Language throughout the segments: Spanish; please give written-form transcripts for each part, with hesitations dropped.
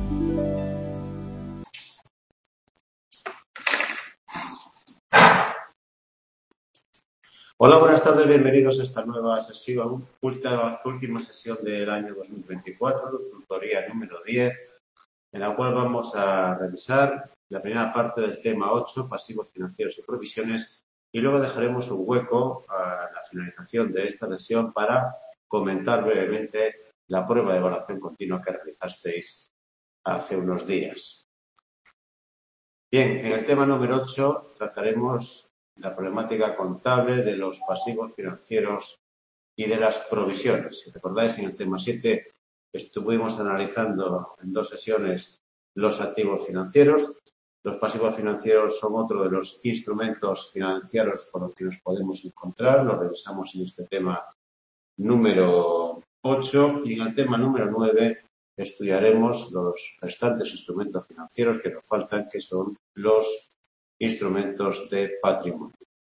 Hola, buenas tardes, bienvenidos a esta nueva sesión, última sesión del año 2024, tutoría número 10, en la cual vamos a revisar la primera parte del tema 8, pasivos financieros y provisiones, y luego dejaremos un hueco a la finalización de esta sesión para comentar brevemente la prueba de evaluación continua que realizasteis hace unos días. Bien, en el tema número 8 trataremos la problemática contable de los pasivos financieros y de las provisiones. Si recordáis, en el tema 7 estuvimos analizando en 2 sesiones los activos financieros. Los pasivos financieros son otro de los instrumentos financieros con los que nos podemos encontrar. Lo revisamos en este tema número 8 y en el tema número 9 estudiaremos los restantes instrumentos financieros que nos faltan, que son los instrumentos de patrimonio.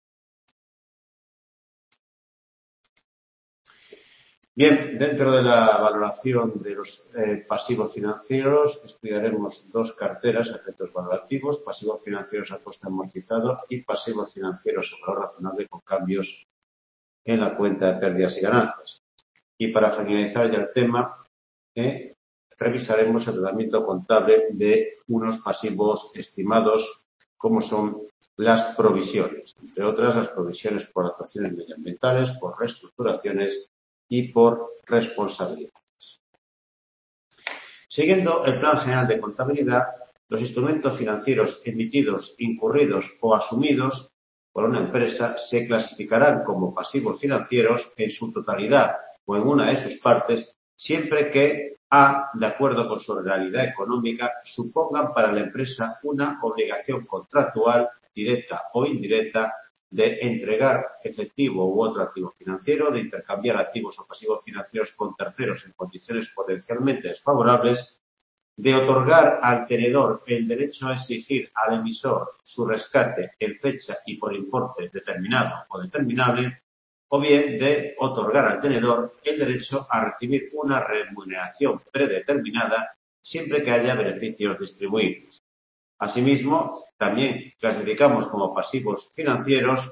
Bien, dentro de la valoración de los pasivos financieros estudiaremos 2 carteras a efectos valorativos: pasivos financieros a coste amortizado y pasivos financieros a valor razonable con cambios en la cuenta de pérdidas y ganancias. Y para finalizar ya el tema, revisaremos el tratamiento contable de unos pasivos estimados, como son las provisiones, entre otras las provisiones por actuaciones medioambientales, por reestructuraciones y por responsabilidades. Siguiendo el Plan General de Contabilidad, los instrumentos financieros emitidos, incurridos o asumidos por una empresa se clasificarán como pasivos financieros en su totalidad o en una de sus partes, siempre que A, de acuerdo con su realidad económica, supongan para la empresa una obligación contractual, directa o indirecta, de entregar efectivo u otro activo financiero, de intercambiar activos o pasivos financieros con terceros en condiciones potencialmente desfavorables, de otorgar al tenedor el derecho a exigir al emisor su rescate en fecha y por importe determinado o determinable, o bien de otorgar al tenedor el derecho a recibir una remuneración predeterminada siempre que haya beneficios distribuibles. Asimismo, también clasificamos como pasivos financieros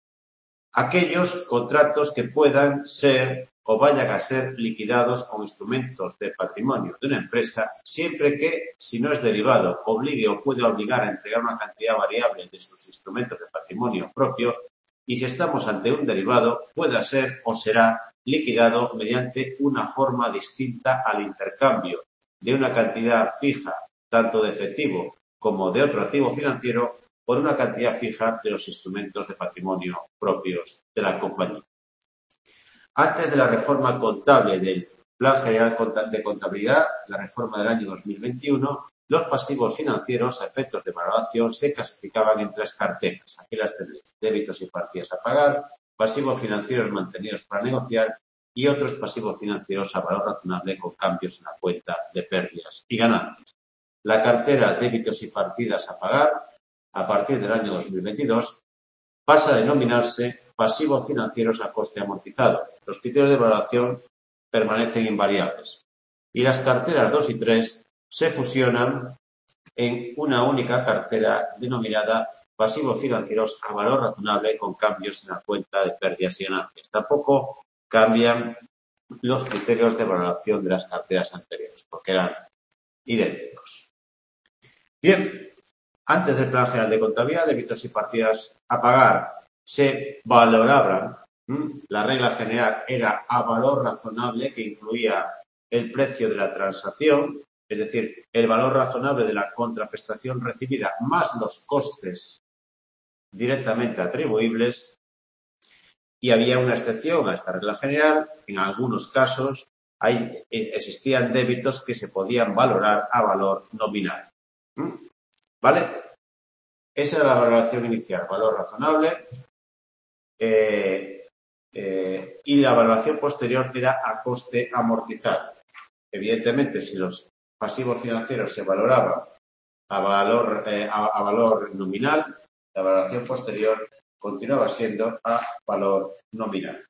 aquellos contratos que puedan ser o vayan a ser liquidados con instrumentos de patrimonio de una empresa, siempre que, si no es derivado, obligue o puede obligar a entregar una cantidad variable de sus instrumentos de patrimonio propio, y si estamos ante un derivado, pueda ser o será liquidado mediante una forma distinta al intercambio de una cantidad fija, tanto de efectivo como de otro activo financiero, por una cantidad fija de los instrumentos de patrimonio propios de la compañía. Antes de la reforma contable del Plan General de Contabilidad, la reforma del año 2021, los pasivos financieros a efectos de valoración se clasificaban en 3 carteras. Aquí las tenéis: débitos y partidas a pagar, pasivos financieros mantenidos para negociar y otros pasivos financieros a valor razonable con cambios en la cuenta de pérdidas y ganancias. La cartera débitos y partidas a pagar, a partir del año 2022, pasa a denominarse pasivos financieros a coste amortizado. Los criterios de valoración permanecen invariables. Y las carteras 2 y 3 se fusionan en una única cartera denominada pasivos financieros a valor razonable con cambios en la cuenta de pérdidas y ganancias. Tampoco cambian los criterios de valoración de las carteras anteriores, porque eran idénticos. Bien, antes del Plan General de Contabilidad, débitos y partidas a pagar se valoraban. La regla general era a valor razonable, que incluía el precio de la transacción, es decir, el valor razonable de la contraprestación recibida más los costes directamente atribuibles. Y había una excepción a esta regla general. En algunos casos existían débitos que se podían valorar a valor nominal. ¿Vale? Esa era la valoración inicial, valor razonable, y la valoración posterior era a coste amortizado. Evidentemente, si los pasivos financieros se valoraban a valor nominal, la valoración posterior continuaba siendo a valor nominal.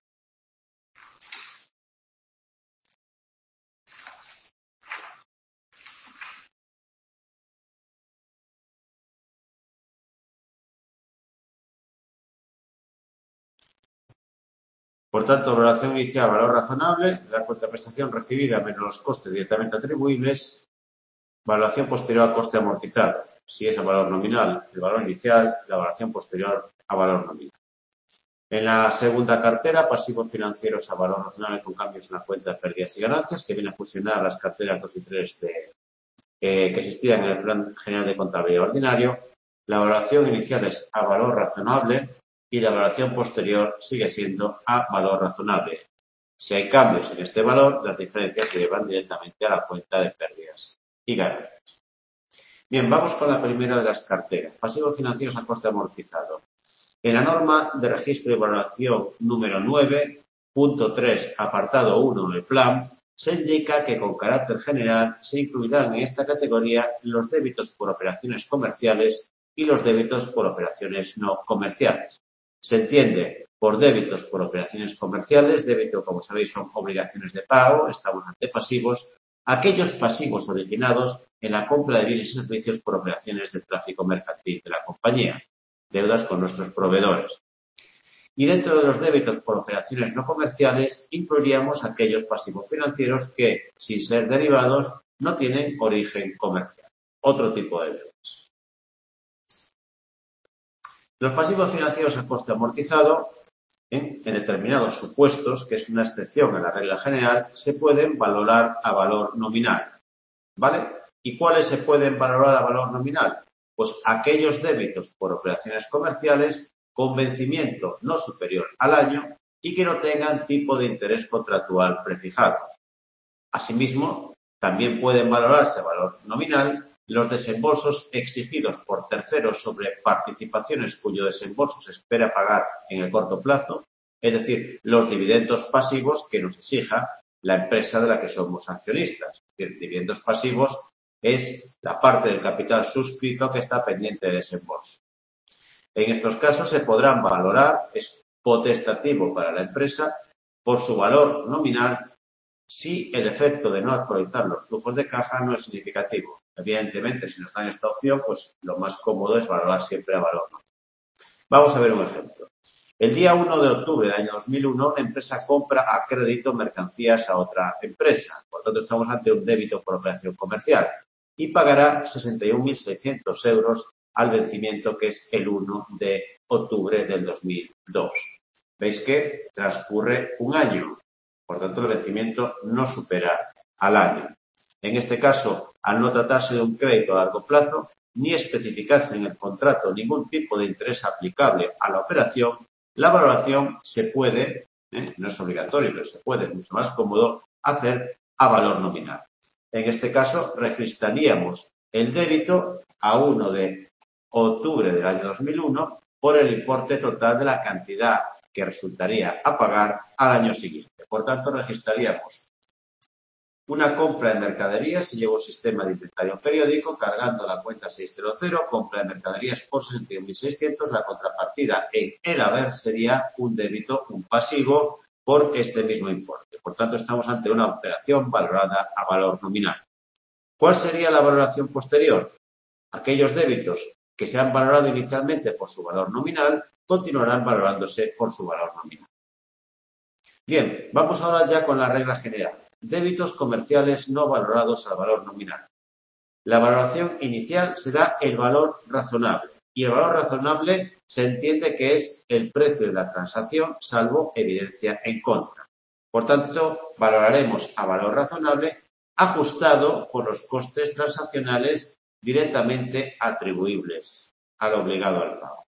Por tanto, valoración inicial, valor razonable, la contraprestación recibida menos los costes directamente atribuibles, valoración posterior al coste amortizado. Si es a valor nominal, el valor inicial, la valoración posterior a valor nominal. En la segunda cartera, pasivos financieros a valor razonable con cambios en la cuenta de pérdidas y ganancias, que viene a fusionar las carteras 2 y 3 que existían en el Plan General de Contabilidad Ordinario. La valoración inicial es a valor razonable y la valoración posterior sigue siendo a valor razonable. Si hay cambios en este valor, las diferencias se llevan directamente a la cuenta de pérdidas y ganancias. Bien, vamos con la primera de las carteras, pasivos financieros a coste amortizado. En la norma de registro y valoración número 9.3, apartado 1 del plan, se indica que con carácter general se incluirán en esta categoría los débitos por operaciones comerciales y los débitos por operaciones no comerciales. Se entiende por débitos por operaciones comerciales, débito, como sabéis, son obligaciones de pago, estamos ante pasivos, aquellos pasivos originados en la compra de bienes y servicios por operaciones de tráfico mercantil de la compañía, deudas con nuestros proveedores. Y dentro de los débitos por operaciones no comerciales, incluiríamos aquellos pasivos financieros que, sin ser derivados, no tienen origen comercial. Otro tipo de deudas. Los pasivos financieros a coste amortizado, en determinados supuestos, que es una excepción a la regla general, se pueden valorar a valor nominal. ¿Vale? ¿Y cuáles se pueden valorar a valor nominal? Pues aquellos débitos por operaciones comerciales con vencimiento no superior al año y que no tengan tipo de interés contractual prefijado. Asimismo, también pueden valorarse a valor nominal los desembolsos exigidos por terceros sobre participaciones cuyo desembolso se espera pagar en el corto plazo, es decir, los dividendos pasivos que nos exija la empresa de la que somos accionistas. Es decir, dividendos pasivos es la parte del capital suscrito que está pendiente de desembolso. En estos casos se podrán valorar, es potestativo para la empresa, por su valor nominal si el efecto de no actualizar los flujos de caja no es significativo. Evidentemente, si nos dan esta opción, pues lo más cómodo es valorar siempre a valor nominal. Vamos a ver un ejemplo. El día 1 de octubre del año 2001, una empresa compra a crédito mercancías a otra empresa. Por lo tanto, estamos ante un débito por operación comercial y pagará 61.600 euros al vencimiento, que es el 1 de octubre del 2002. Veis que transcurre un año. Por tanto, el vencimiento no supera al año. En este caso, al no tratarse de un crédito a largo plazo, ni especificarse en el contrato ningún tipo de interés aplicable a la operación, la valoración se puede, no es obligatorio, pero se puede, es mucho más cómodo, hacer a valor nominal. En este caso, registraríamos el débito a 1 de octubre del año 2001 por el importe total de la cantidad que resultaría a pagar al año siguiente. Por tanto, registraríamos una compra de mercaderías si lleva un sistema de inventario periódico, cargando la cuenta 600, compra de mercaderías por 61.600, la contrapartida en el haber sería un débito, un pasivo, por este mismo importe. Por tanto, estamos ante una operación valorada a valor nominal. ¿Cuál sería la valoración posterior? Aquellos débitos que se han valorado inicialmente por su valor nominal continuarán valorándose por su valor nominal. Bien, vamos ahora ya con la regla general. Débitos comerciales no valorados al valor nominal. La valoración inicial será el valor razonable y el valor razonable se entiende que es el precio de la transacción salvo evidencia en contra. Por tanto, valoraremos a valor razonable ajustado por los costes transaccionales directamente atribuibles al obligado al pago.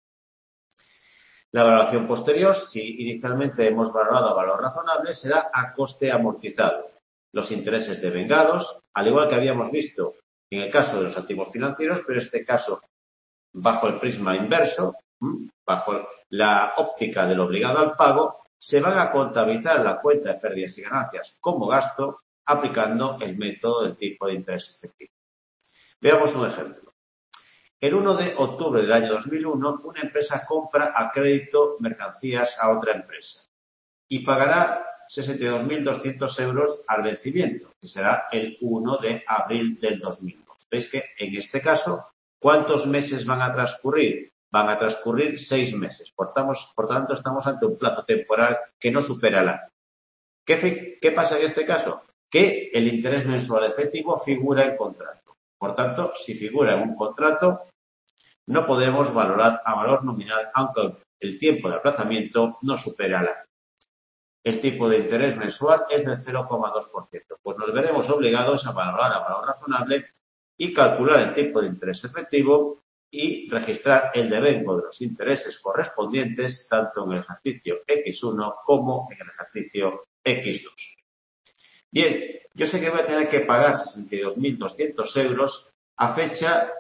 La valoración posterior, si inicialmente hemos valorado a valor razonable, será a coste amortizado. Los intereses devengados, al igual que habíamos visto en el caso de los activos financieros, pero en este caso bajo el prisma inverso, bajo la óptica del obligado al pago, se van a contabilizar la cuenta de pérdidas y ganancias como gasto aplicando el método del tipo de interés efectivo. Veamos un ejemplo. El 1 de octubre del año 2001, una empresa compra a crédito mercancías a otra empresa y pagará 62.200 euros al vencimiento, que será el 1 de abril del 2002. ¿Veis que en este caso, cuántos meses van a transcurrir? van a transcurrir 6 meses. Por tanto, estamos ante un plazo temporal que no supera el año. ¿Qué pasa en este caso? Que el interés mensual efectivo figura en contrato. Por tanto, si figura en un contrato, no podemos valorar a valor nominal, aunque el tiempo de aplazamiento no supera el año. El tipo de interés mensual es del 0,2%. Pues nos veremos obligados a valorar a valor razonable y calcular el tipo de interés efectivo y registrar el devengo de los intereses correspondientes tanto en el ejercicio X1 como en el ejercicio X2. Bien, yo sé que voy a tener que pagar 62.200 euros a fecha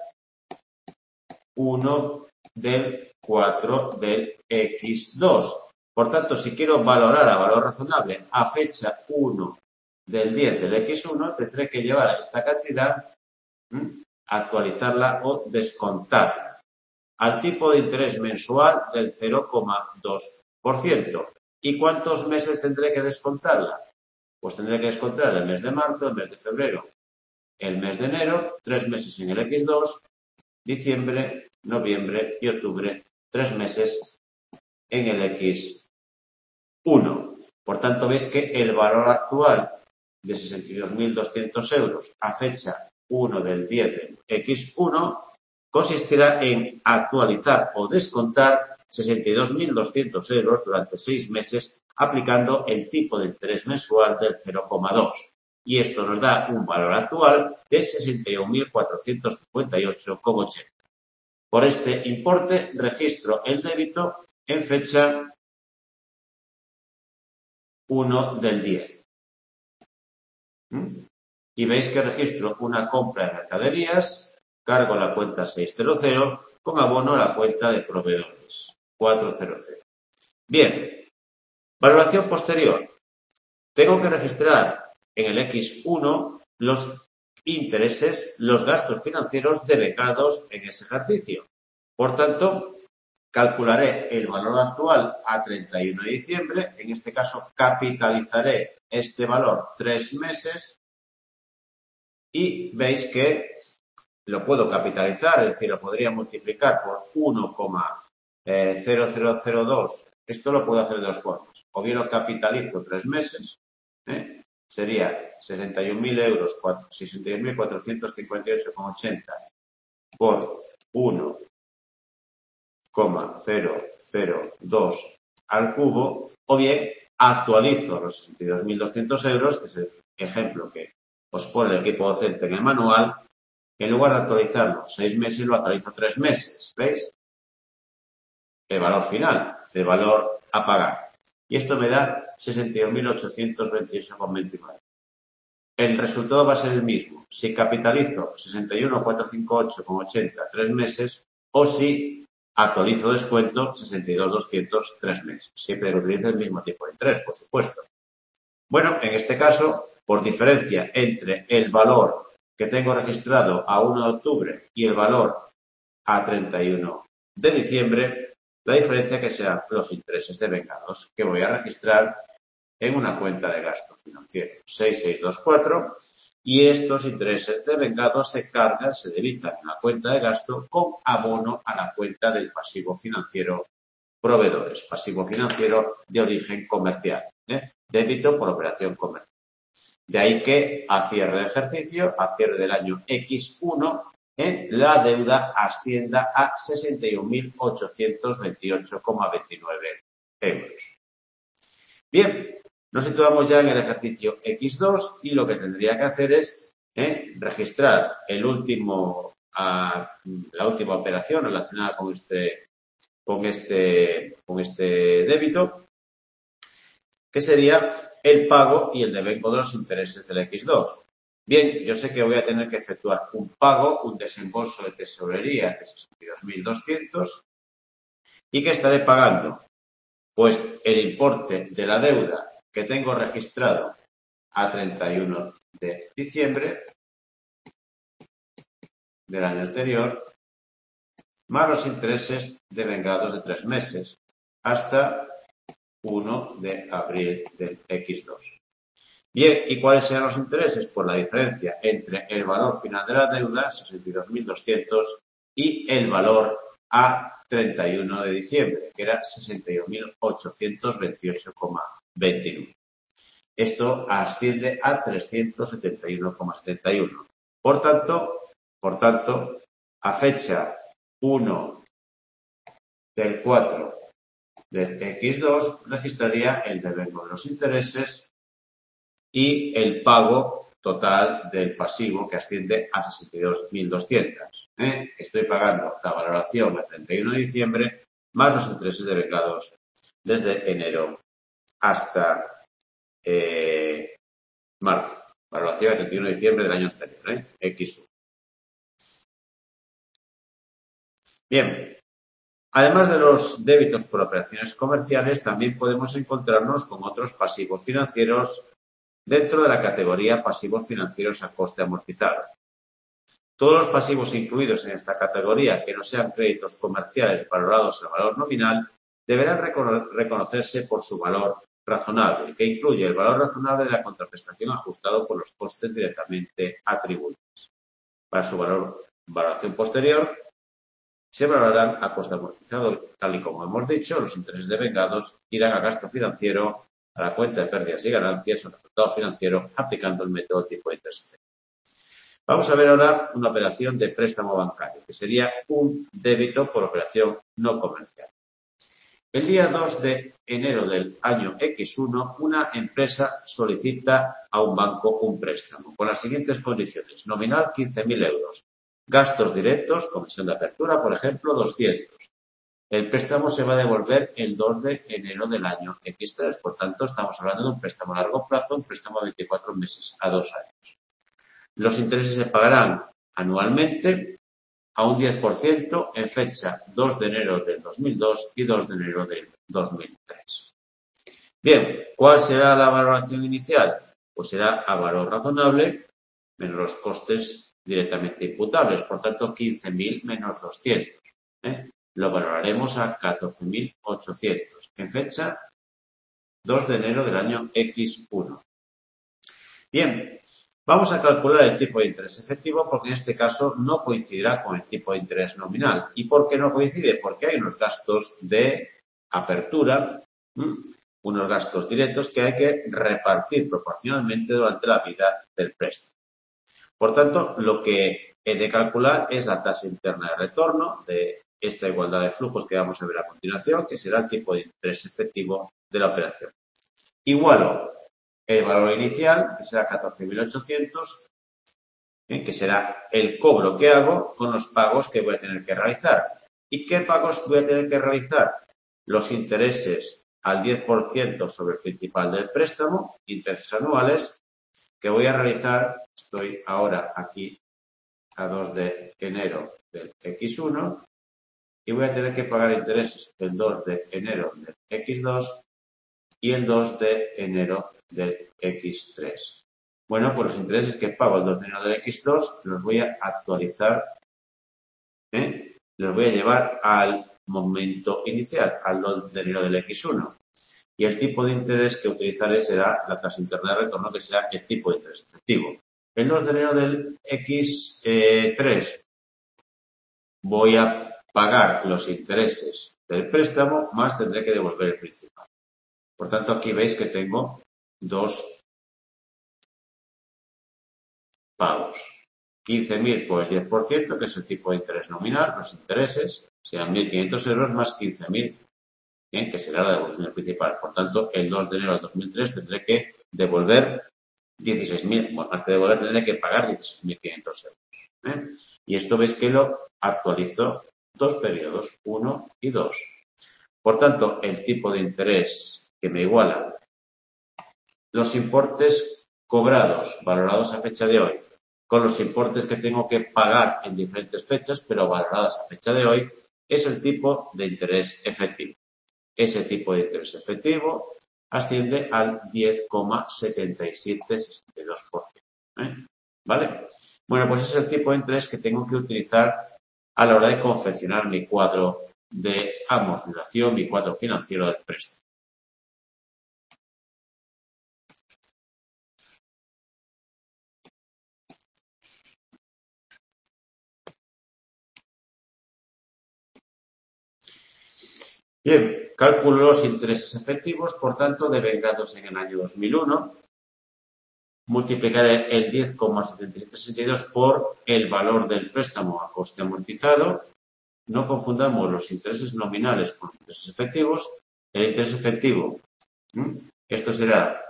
1 del 4 del X2. Por tanto, si quiero valorar a valor razonable a fecha 1 del 10 del X1, tendré que llevar esta cantidad, actualizarla o descontarla al tipo de interés mensual del 0,2%. ¿Y cuántos meses tendré que descontarla? Pues tendré que descontar el mes de marzo, el mes de febrero, el mes de enero, 3 meses en el X2, diciembre, noviembre y octubre, 3 meses en el X1. Por tanto, veis que el valor actual de 62.200 euros a fecha 1 del 10 del X1 consistirá en actualizar o descontar 62.200 euros durante 6 meses aplicando el tipo de interés mensual del 0,2. Y esto nos da un valor actual de 61.458,80. Por este importe registro el débito en fecha 1 del 10. Y veis que registro una compra de mercaderías, cargo la cuenta 600 con abono a la cuenta de proveedores 400. Bien, valoración posterior. Tengo que registrar en el X1 los intereses, los gastos financieros devengados en ese ejercicio. Por tanto, calcularé el valor actual a 31 de diciembre. En este caso, capitalizaré este valor 3 meses y veis que lo puedo capitalizar, es decir, lo podría multiplicar por 1,0002. Esto lo puedo hacer de dos formas. O bien lo capitalizo 3 meses, sería 61.458,80 por 1,002 al cubo, o bien actualizo los 62.200 euros, que es el ejemplo que os pone el equipo docente en el manual. En lugar de actualizarlo 6 meses, lo actualizo 3 meses. ¿Veis? El valor final, el valor a pagar. Y esto me da 61.828,29. El resultado va a ser el mismo si capitalizo 61.458,80 3 meses o si actualizo descuento 62.200 3 meses. Siempre utilizo el mismo tipo de interés, por supuesto. Bueno, en este caso, por diferencia entre el valor que tengo registrado a 1 de octubre y el valor a 31 de diciembre, la diferencia que serán los intereses devengados que voy a registrar en una cuenta de gasto financiero 6624, y estos intereses devengados se cargan, se debitan en la cuenta de gasto con abono a la cuenta del pasivo financiero proveedores, pasivo financiero de origen comercial, débito por operación comercial. De ahí que a cierre de ejercicio, a cierre del año X1, la deuda ascienda a 61.828,29 euros. Bien, nos situamos ya en el ejercicio X2 y lo que tendría que hacer es registrar la última operación relacionada con este débito, que sería el pago y el devengo de los intereses del X2. Bien, yo sé que voy a tener que efectuar un pago, un desembolso de tesorería de 62.200 y que estaré pagando pues el importe de la deuda que tengo registrado a 31 de diciembre del año anterior, más los intereses devengados de 3 meses hasta 1 de abril del X2. Bien, ¿y cuáles serán los intereses? Pues la diferencia entre el valor final de la deuda, 62.200, y el valor a 31 de diciembre, que era 61.828,29. Esto asciende a 371,71. Por tanto, a fecha 1 del 4 del X2 registraría el devengo de los intereses y el pago total del pasivo, que asciende a 62.200. Estoy pagando la valoración el 31 de diciembre más los intereses devengados desde enero hasta marzo. Valoración el 31 de diciembre del año anterior, X1. Bien. Además de los débitos por operaciones comerciales, también podemos encontrarnos con otros pasivos financieros dentro de la categoría pasivos financieros a coste amortizado. Todos los pasivos incluidos en esta categoría que no sean créditos comerciales valorados a valor nominal deberán reconocerse por su valor razonable, que incluye el valor razonable de la contraprestación ajustado por los costes directamente atribuibles. Para su valoración posterior, se valorarán a coste amortizado, tal y como hemos dicho. Los intereses devengados irán a gasto financiero, a la cuenta de pérdidas y ganancias, al resultado financiero, aplicando el método tipo de interés efectivo. Vamos a ver ahora una operación de préstamo bancario, que sería un débito por operación no comercial. El día 2 de enero del año X1, una empresa solicita a un banco un préstamo con las siguientes condiciones. Nominal 15.000 euros. Gastos directos, comisión de apertura, por ejemplo, 200. El préstamo se va a devolver el 2 de enero del año X3. Por tanto, estamos hablando de un préstamo a largo plazo, un préstamo a 24 meses a 2 años. Los intereses se pagarán anualmente a un 10% en fecha 2 de enero del 2002 y 2 de enero del 2003. Bien, ¿cuál será la valoración inicial? Pues será a valor razonable menos los costes directamente imputables, por tanto 15.000 menos 200. Lo valoraremos a 14.800 en fecha 2 de enero del año X1. Bien, vamos a calcular el tipo de interés efectivo porque en este caso no coincidirá con el tipo de interés nominal. ¿Y por qué no coincide? Porque hay unos gastos de apertura, unos gastos directos que hay que repartir proporcionalmente durante la vida del préstamo. Por tanto, lo que he de calcular es la tasa interna de retorno de esta igualdad de flujos que vamos a ver a continuación, que será el tipo de interés efectivo de la operación. Igualo el valor inicial, que será 14.800, que será el cobro que hago con los pagos que voy a tener que realizar. ¿Y qué pagos voy a tener que realizar? Los intereses al 10% sobre el principal del préstamo, intereses anuales, que voy a realizar. Estoy ahora aquí a 2 de enero del X1 y voy a tener que pagar intereses el 2 de enero del X2 y el 2 de enero del X3. Bueno, pues los intereses que pago el 2 de enero del X2 los voy a actualizar, los voy a llevar al momento inicial, al 2 de enero del X1. Y el tipo de interés que utilizaré será la tasa interna de retorno, que será el tipo de interés efectivo. El 2 de enero del X3 voy a pagar los intereses del préstamo, más tendré que devolver el principal. Por tanto, aquí veis que tengo dos pagos. 15.000 por el 10%, que es el tipo de interés nominal, los intereses, serán 1.500 euros más 15.000, que será la devolución del principal. Por tanto, el 2 de enero del 2003 tendré que devolver 16.000, bueno, más que devolver tendré que pagar 16.500 euros. Y esto veis que lo actualizo dos periodos, 1 y 2. Por tanto, el tipo de interés que me iguala los importes cobrados, valorados a fecha de hoy, con los importes que tengo que pagar en diferentes fechas, pero valoradas a fecha de hoy, es el tipo de interés efectivo. Ese tipo de interés efectivo asciende al 10,7762%. ¿Vale? Bueno, pues ese es el tipo de interés que tengo que utilizar a la hora de confeccionar mi cuadro de amortización, mi cuadro financiero del préstamo. Bien, calculo los intereses efectivos, por tanto, devengados en el año 2001. Multiplicaré el 10,7762 por el valor del préstamo a coste amortizado. No confundamos los intereses nominales con los intereses efectivos. El interés efectivo, esto será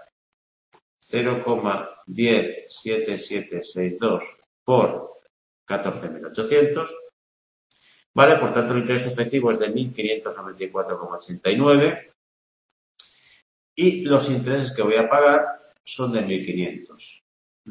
0,107762 por 14.800. Vale, por tanto, el interés efectivo es de 1.594,89 y los intereses que voy a pagar son de 1.500.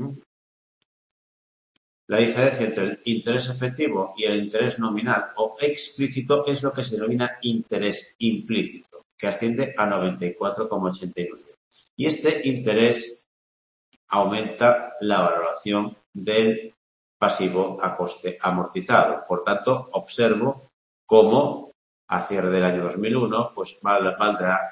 La diferencia entre el interés efectivo y el interés nominal o explícito es lo que se denomina interés implícito, que asciende a 94,89. Y este interés aumenta la valoración del pasivo a coste amortizado. Por tanto, observo cómo a cierre del año 2001 pues valdrá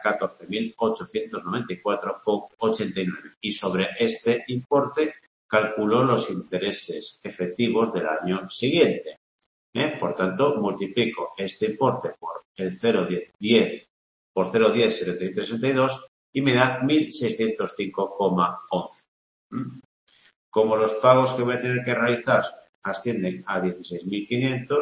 14.894,89 y sobre este importe calculo los intereses efectivos del año siguiente. Por tanto, multiplico este importe por el 0,10 por 0,107362 y me da 1.605,11. Como los pagos que voy a tener que realizar ascienden a 16.500,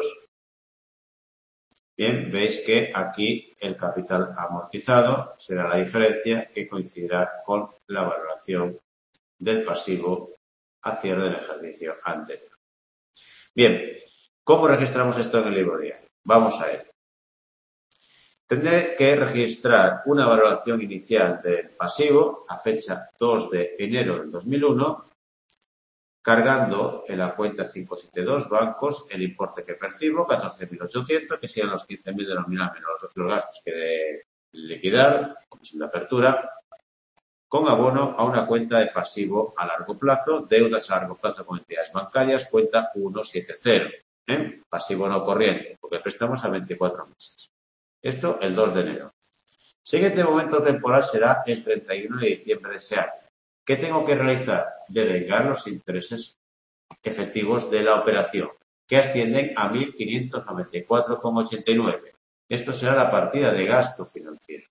bien, veis que aquí el capital amortizado será la diferencia que coincidirá con la valoración del pasivo a cierre del ejercicio anterior. Bien, ¿cómo registramos esto en el libro diario? Vamos a ello. Tendré que registrar una valoración inicial del pasivo a fecha 2 de enero del 2001, cargando en la cuenta 572 bancos el importe que percibo, 14.800, que sean los 15.000 de nominal menos los gastos que de liquidar, comisión de apertura, con abono a una cuenta de pasivo a largo plazo, deudas a largo plazo con entidades bancarias, cuenta 170, pasivo no corriente, porque prestamos a 24 meses. Esto el 2 de enero. Siguiente momento temporal será el 31 de diciembre de ese año. ¿Qué tengo que realizar? Devengar los intereses efectivos de la operación, que ascienden a 1.594,89. Esto será la partida de gasto financiero.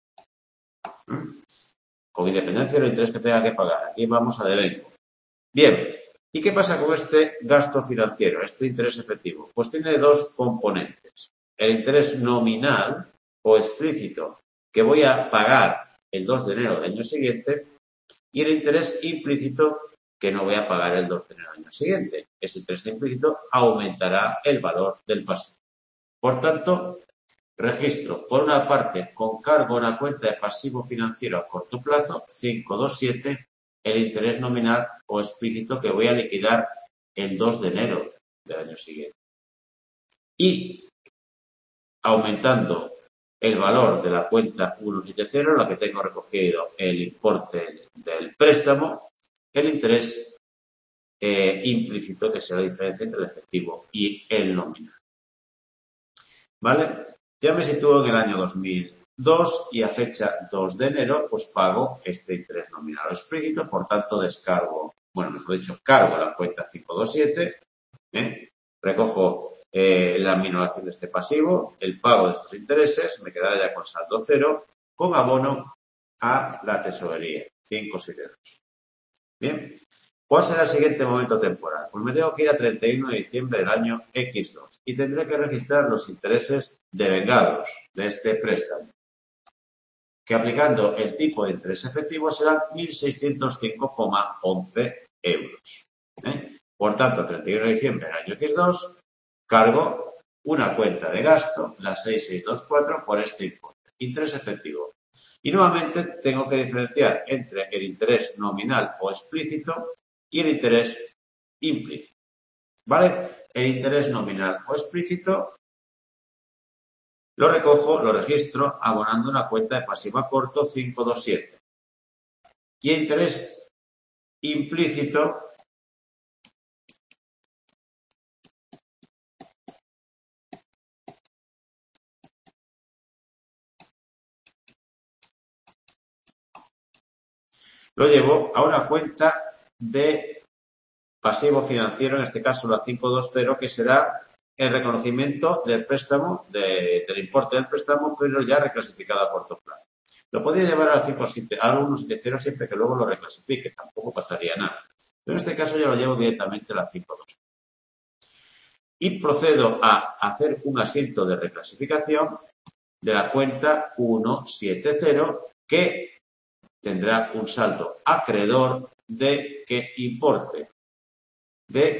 Con independencia del interés que tenga que pagar. Aquí vamos a devengo. Bien, ¿y qué pasa con este gasto financiero, este interés efectivo? Pues tiene dos componentes. El interés nominal o explícito que voy a pagar el 2 de enero del año siguiente y el interés implícito que no voy a pagar el 2 de enero del año siguiente. Ese interés implícito aumentará el valor del pasivo. Por tanto, registro, por una parte, con cargo a una cuenta de pasivo financiero a corto plazo, 527, el interés nominal o explícito que voy a liquidar el 2 de enero del año siguiente. Y aumentando el valor de la cuenta 170, en la que tengo recogido el importe del préstamo, el interés implícito, que será la diferencia entre el efectivo y el nominal. ¿Vale? Ya me sitúo en el año 2002 y a fecha 2 de enero pues pago este interés nominal o explícito, por tanto descargo, mejor dicho, cargo la cuenta 527, recojo la minoración de este pasivo, el pago de estos intereses, me quedará ya con saldo cero, con abono a la tesorería, 572. Bien, ¿cuál será el siguiente momento temporal? Pues me tengo que ir a 31 de diciembre del año X2 y tendré que registrar los intereses devengados de este préstamo, que aplicando el tipo de interés efectivo serán 1.605,11 euros. Por tanto, 31 de diciembre del año X2, cargo una cuenta de gasto, la 6624, por este importe. Interés efectivo. Y nuevamente tengo que diferenciar entre el interés nominal o explícito y el interés implícito. ¿Vale? El interés nominal o explícito lo recojo, lo registro abonando una cuenta de pasivo a corto 527. Y el interés implícito lo llevo a una cuenta de pasivo financiero, en este caso la 520, que será el reconocimiento del préstamo, del importe del préstamo, pero ya reclasificado a corto plazo. Lo podría llevar al 5,7, a 1,70 siempre que luego lo reclasifique, tampoco pasaría nada. Pero en este caso ya lo llevo directamente a la 5,2. Y procedo a hacer un asiento de reclasificación de la cuenta 170 que tendrá un saldo acreedor de ¿qué importe? De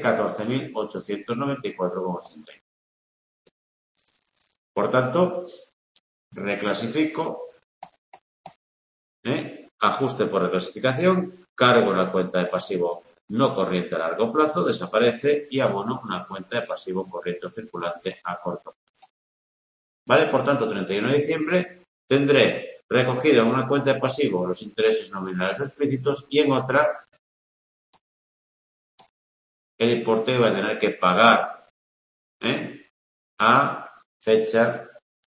14.894,80. Por tanto, reclasifico, ajuste por reclasificación, cargo la cuenta de pasivo no corriente a largo plazo, desaparece y abono una cuenta de pasivo corriente circulante a corto plazo. ¿Vale? Por tanto, 31 de diciembre tendré recogido en una cuenta de pasivo los intereses nominales o explícitos y en otra el importe que va a tener que pagar a fecha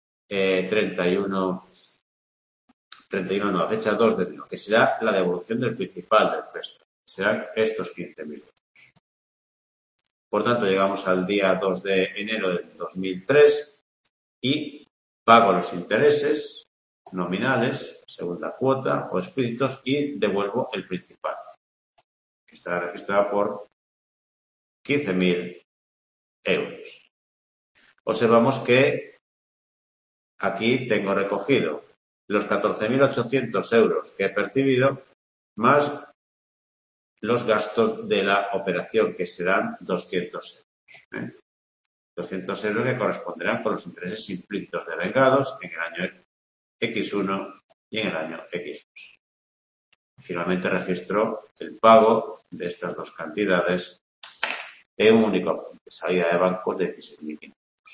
31 no, a fecha 2 de enero, que será la devolución del principal del préstamo. Serán estos 15.000 euros. Por tanto, llegamos al día 2 de enero del 2003 y pago los intereses nominales, segunda cuota o explícitos y devuelvo el principal, que estará registrado por 15.000 euros. Observamos que aquí tengo recogido los 14.800 euros que he percibido más los gastos de la operación, que serán 200 euros. 200 euros que corresponderán con los intereses implícitos devengados en el año X1 y en el año X2. Finalmente registro el pago de estas dos cantidades en un único salida de bancos de 16.500.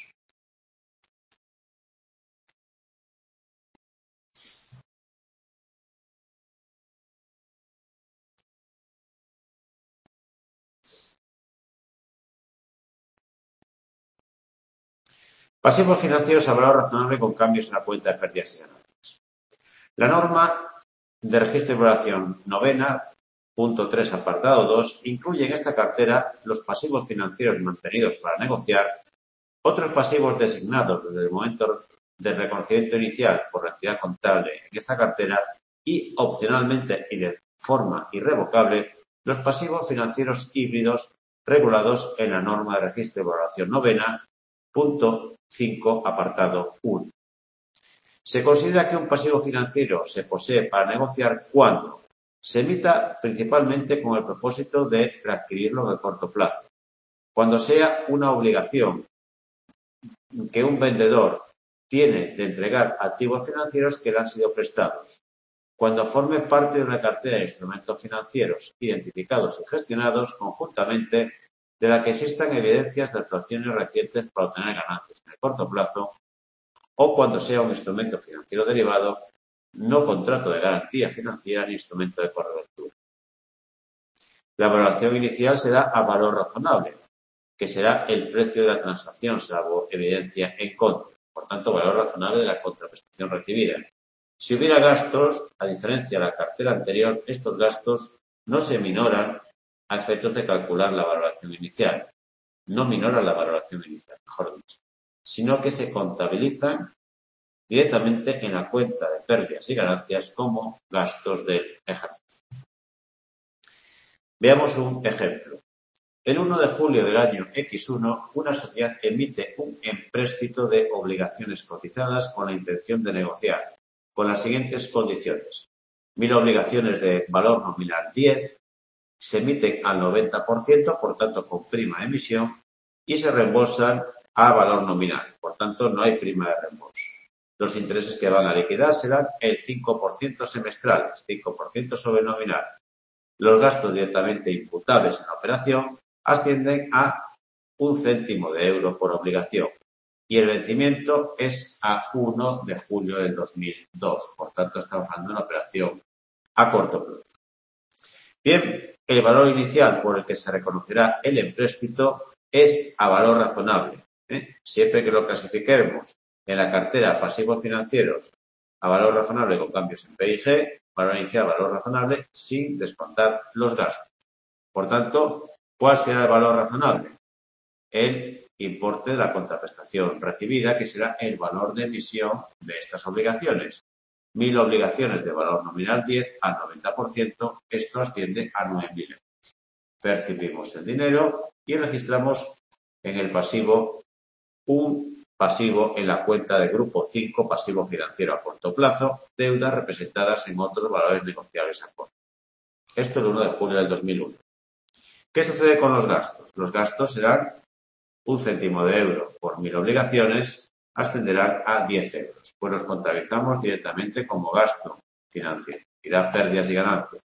Pasivos financieros a valor razonable con cambios en la cuenta de pérdidas y ganancias. La norma de registro de evaluación novena, punto 3, apartado 2, incluye en esta cartera los pasivos financieros mantenidos para negociar, otros pasivos designados desde el momento del reconocimiento inicial por la entidad contable en esta cartera y, opcionalmente y de forma irrevocable, los pasivos financieros híbridos regulados en la norma de registro de evaluación novena, punto 5, apartado 1. Se considera que un pasivo financiero se posee para negociar cuando se emita principalmente con el propósito de readquirirlo a corto plazo, cuando sea una obligación que un vendedor tiene de entregar activos financieros que le han sido prestados, cuando forme parte de una cartera de instrumentos financieros identificados y gestionados conjuntamente de la que existan evidencias de actuaciones recientes para obtener ganancias en el corto plazo, o cuando sea un instrumento financiero derivado, no contrato de garantía financiera ni instrumento de cobertura. La valoración inicial será a valor razonable, que será el precio de la transacción, salvo evidencia en contra. Por tanto, valor razonable de la contraprestación recibida. Si hubiera gastos, a diferencia de la cartera anterior, estos gastos no se minoran a efectos de calcular la valoración inicial. No minoran la valoración inicial, mejor dicho, sino que se contabilizan directamente en la cuenta de pérdidas y ganancias como gastos del ejercicio. Veamos un ejemplo. El 1 de julio del año X1, una sociedad emite un empréstito de obligaciones cotizadas con la intención de negociar con las siguientes condiciones. 1.000 obligaciones de valor nominal 10, se emiten al 90%, por tanto con prima de emisión, y se reembolsan a valor nominal, por tanto no hay prima de reembolso. Los intereses que van a liquidar serán el 5% semestrales, 5% sobre nominal. Los gastos directamente imputables en la operación ascienden a 1 céntimo de euro por obligación y el vencimiento es a 1 de julio del 2002. Por tanto, estamos hablando de una operación a corto plazo. Bien, el valor inicial por el que se reconocerá el empréstito es a valor razonable. Siempre que lo clasifiquemos en la cartera pasivos financieros a valor razonable con cambios en PIG, valor inicial valor razonable sin descontar los gastos. Por tanto, ¿cuál será el valor razonable? El importe de la contraprestación recibida, que será el valor de emisión de estas obligaciones. 1.000 obligaciones de valor nominal 10 al 90%, esto asciende a 9.000 euros. Percibimos el dinero y registramos en el pasivo un pasivo en la cuenta de grupo 5, pasivo financiero a corto plazo, deudas representadas en otros valores negociables a corto. Esto el 1 de julio del 2001. ¿Qué sucede con los gastos? Los gastos serán 1 céntimo de euro por 1.000 obligaciones, ascenderán a 10 euros. Pues los contabilizamos directamente como gasto financiero. Irá pérdidas y ganancias.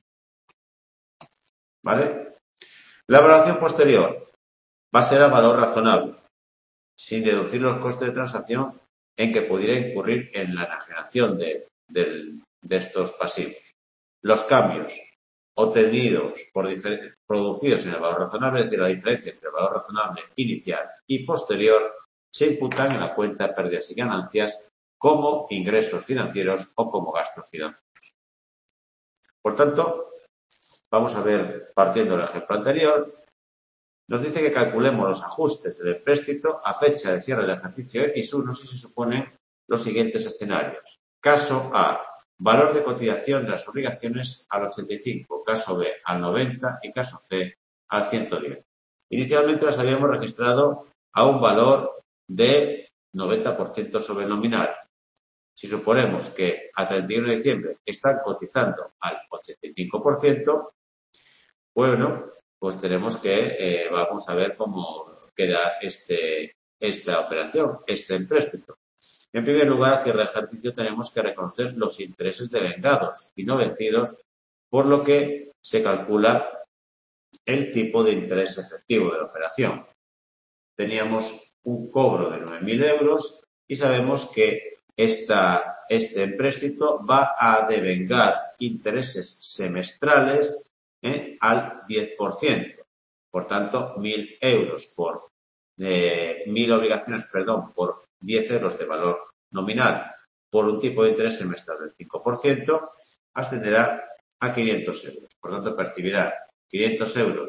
¿Vale? La evaluación posterior va a ser a valor razonable, sin deducir los costes de transacción en que pudiera incurrir en la enajenación de estos pasivos. Los cambios obtenidos producidos en el valor razonable, es decir, la diferencia entre el valor razonable inicial y posterior, se imputan en la cuenta de pérdidas y ganancias como ingresos financieros o como gastos financieros. Por tanto, vamos a ver, partiendo del ejemplo anterior, nos dice que calculemos los ajustes del empréstito a fecha de cierre del ejercicio X1 si se suponen los siguientes escenarios. Caso A, valor de cotización de las obligaciones al 85, caso B al 90 y caso C al 110. Inicialmente las habíamos registrado a un valor de 90% sobre el nominal. Si suponemos que a 31 de diciembre están cotizando al 85%, bueno, pues tenemos que, vamos a ver cómo queda esta operación, este empréstito. En primer lugar, al cierre del ejercicio tenemos que reconocer los intereses devengados y no vencidos, por lo que se calcula el tipo de interés efectivo de la operación. Teníamos un cobro de 9.000 euros y sabemos que este empréstito va a devengar intereses semestrales al 10%. Por tanto, 1.000 euros por 1.000 obligaciones, por 10 euros de valor nominal por un tipo de interés semestral del 5%, ascenderá a 500 euros. Por tanto, percibirá 500 euros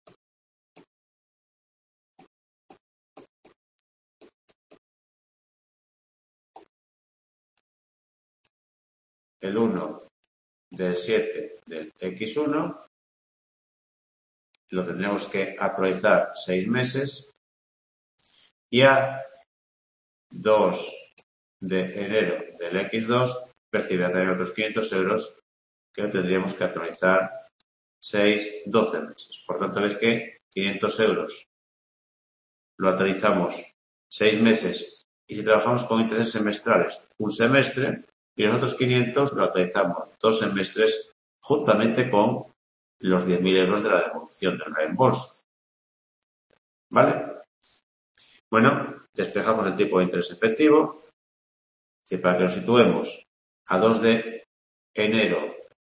el 1 del 7 del X1, lo tendremos que actualizar 6 meses y a 2 de enero del X2 percibirá también otros 500 euros que lo tendríamos que actualizar 12 meses. Por tanto, veis que 500 euros lo actualizamos 6 meses y si trabajamos con intereses semestrales, un semestre, y los otros 500 lo actualizamos 2 semestres juntamente con los 10.000 euros de la devolución del reembolso. ¿Vale? Bueno, despejamos el tipo de interés efectivo. Y para que lo situemos, a 2 de enero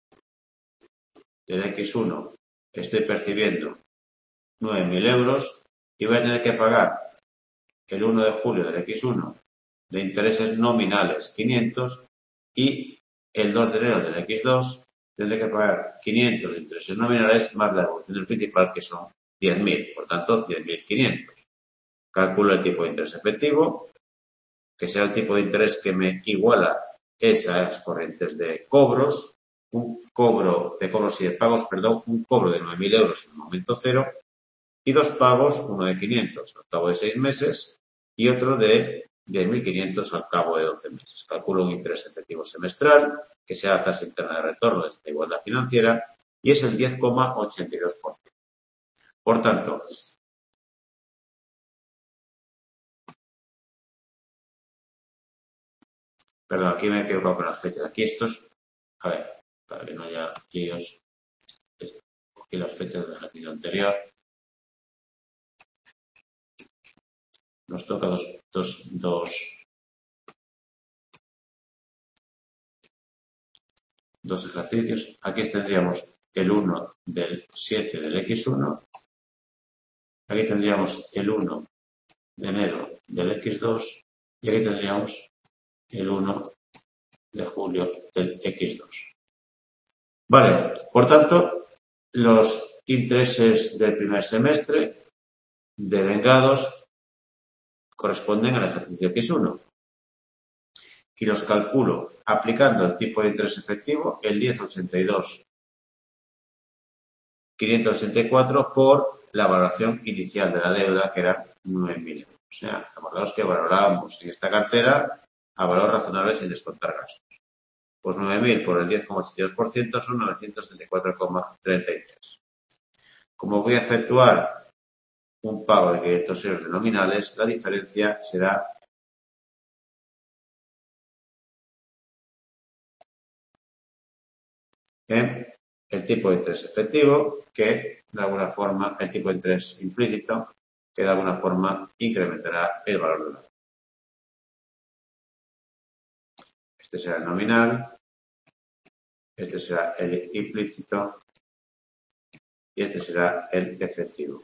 del X1 estoy percibiendo 9.000 euros y voy a tener que pagar el 1 de julio del X1 de intereses nominales 500 y el 2 de enero del X2 tendré que pagar 500 de intereses nominales más la devolución del principal, que son 10.000, por tanto 10.500. Calculo el tipo de interés efectivo, que será el tipo de interés que me iguala esas corrientes de cobros, un cobro de cobros y de pagos, un cobro de 9.000 euros en el momento cero y 2 pagos, uno de 500 al cabo de 6 meses y otro de 10.500 al cabo de 12 meses. Calculo un interés efectivo semestral, que sea la tasa interna de retorno de esta igualdad financiera, y es el 10,82%. Por tanto, aquí me he equivocado con las fechas. Aquí estos, a ver, para que no haya líos, cogí las fechas del ejercicio anterior. Nos toca dos ejercicios. Aquí tendríamos el 1 del 7 del X1. Aquí tendríamos el 1 de enero del X2. Y aquí tendríamos el 1 de julio del X2. Vale, por tanto, los intereses del primer semestre devengados corresponden al ejercicio X1. Y los calculo aplicando el tipo de interés efectivo, el 1082.584 por la valoración inicial de la deuda, que eran 9.000 euros. O sea, acordaos que valorábamos en esta cartera a valor razonable sin descontar gastos. Pues 9.000 por el 10,82% son 934,33. Como voy a efectuar un pago de 500 euros de nominales, la diferencia será en el tipo de interés efectivo, que de alguna forma, el tipo de interés implícito, que de alguna forma incrementará el valor de la deuda. Este será el nominal, este será el implícito y este será el efectivo.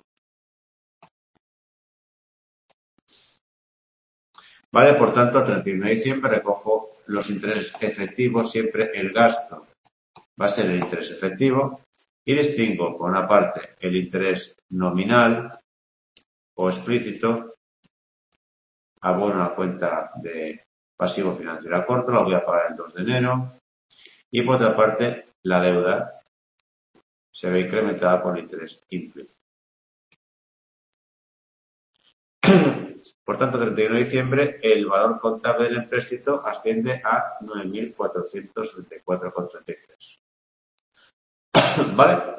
Vale, por tanto, a 31 de diciembre recojo los intereses efectivos, siempre el gasto va a ser el interés efectivo y distingo por una parte el interés nominal o explícito, abono a cuenta de pasivo financiero a corto, la voy a pagar el 2 de enero y por otra parte la deuda se ve incrementada por el interés implícito. Por tanto, 31 de diciembre, el valor contable del empréstito asciende a 9.434,33. ¿Vale?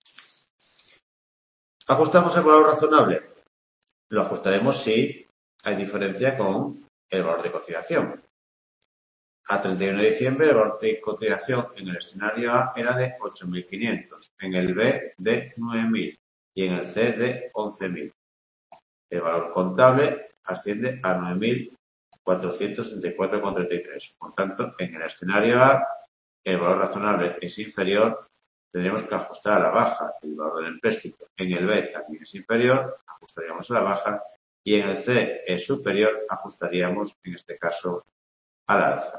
¿Ajustamos el valor razonable? Lo ajustaremos si hay diferencia con el valor de cotización. A 31 de diciembre, el valor de cotización en el escenario A era de 8.500, en el B de 9.000 y en el C de 11.000. El valor contable asciende a 9.434,33. Por tanto, en el escenario A, el valor razonable es inferior, tendremos que ajustar a la baja el valor del empréstito. En el B también es inferior, ajustaríamos a la baja. Y en el C es superior, ajustaríamos, en este caso, al alza.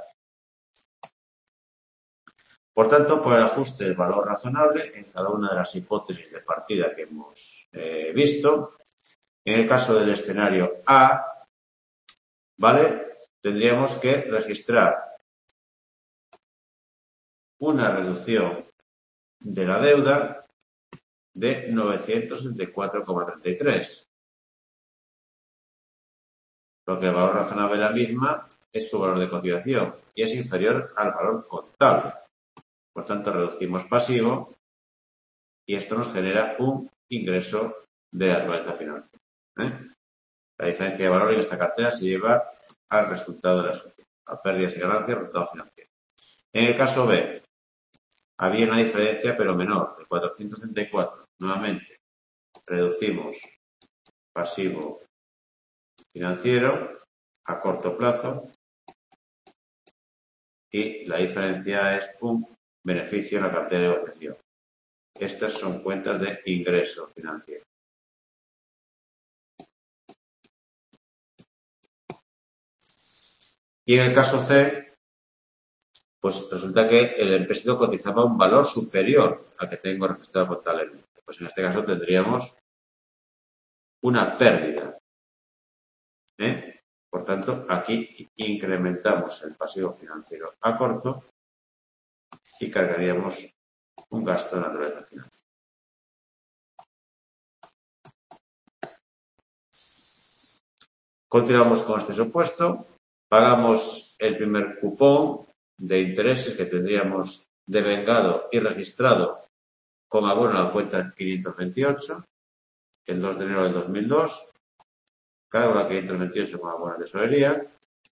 Por tanto, por el ajuste del valor razonable en cada una de las hipótesis de partida que hemos visto, en el caso del escenario A, ¿vale? Tendríamos que registrar una reducción de la deuda de 964,33. Porque el valor razonable de la misma es su valor de cotización y es inferior al valor contable. Por tanto, reducimos pasivo y esto nos genera un ingreso de naturaleza financiera. La diferencia de valor en esta cartera se lleva al resultado del ejercicio, a pérdidas y ganancias, resultado financiero. En el caso B, había una diferencia pero menor, de 434. Nuevamente, reducimos pasivo financiero a corto plazo y la diferencia es un beneficio en la cartera de negociación. Estas son cuentas de ingreso financiero. Y en el caso C, pues resulta que el empréstito cotizaba un valor superior al que tengo registrado contablemente. Pues en este caso tendríamos una pérdida. Por tanto, aquí incrementamos el pasivo financiero a corto y cargaríamos un gasto de naturaleza financiera. Continuamos con este supuesto. Pagamos el primer cupón de intereses que tendríamos devengado y registrado con abono a la cuenta 528, el 2 de enero del 2002. Cargo la 528 con abono de tesorería.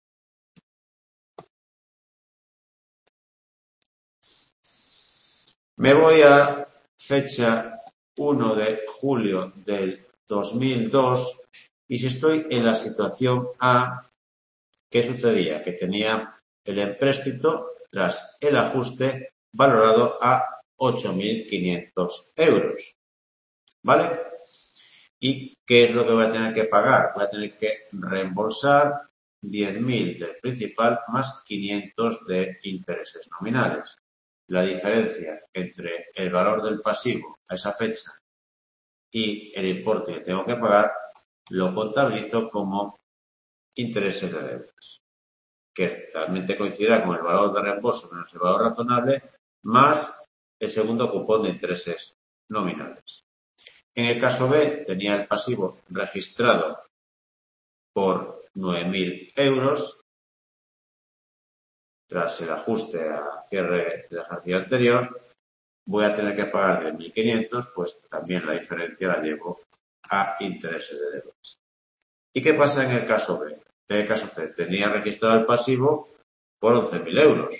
Me voy a fecha 1 de julio del 2002 y si estoy en la situación A, ¿qué sucedía? Que tenía el empréstito tras el ajuste valorado a 8.500 euros. ¿Vale? ¿Y qué es lo que voy a tener que pagar? Voy a tener que reembolsar 10.000 del principal más 500 de intereses nominales. La diferencia entre el valor del pasivo a esa fecha y el importe que tengo que pagar lo contabilizo como intereses de deudas, que realmente coincidirá con el valor de reembolso menos el valor razonable, más el segundo cupón de intereses nominales. En el caso B, tenía el pasivo registrado por 9.000 euros. Tras el ajuste a cierre del ejercicio anterior, voy a tener que pagar de 1.500, pues también la diferencia la llevo a intereses de deudas. ¿Y qué pasa en el caso B? En el caso C, tenía registrado el pasivo por 11.000 euros.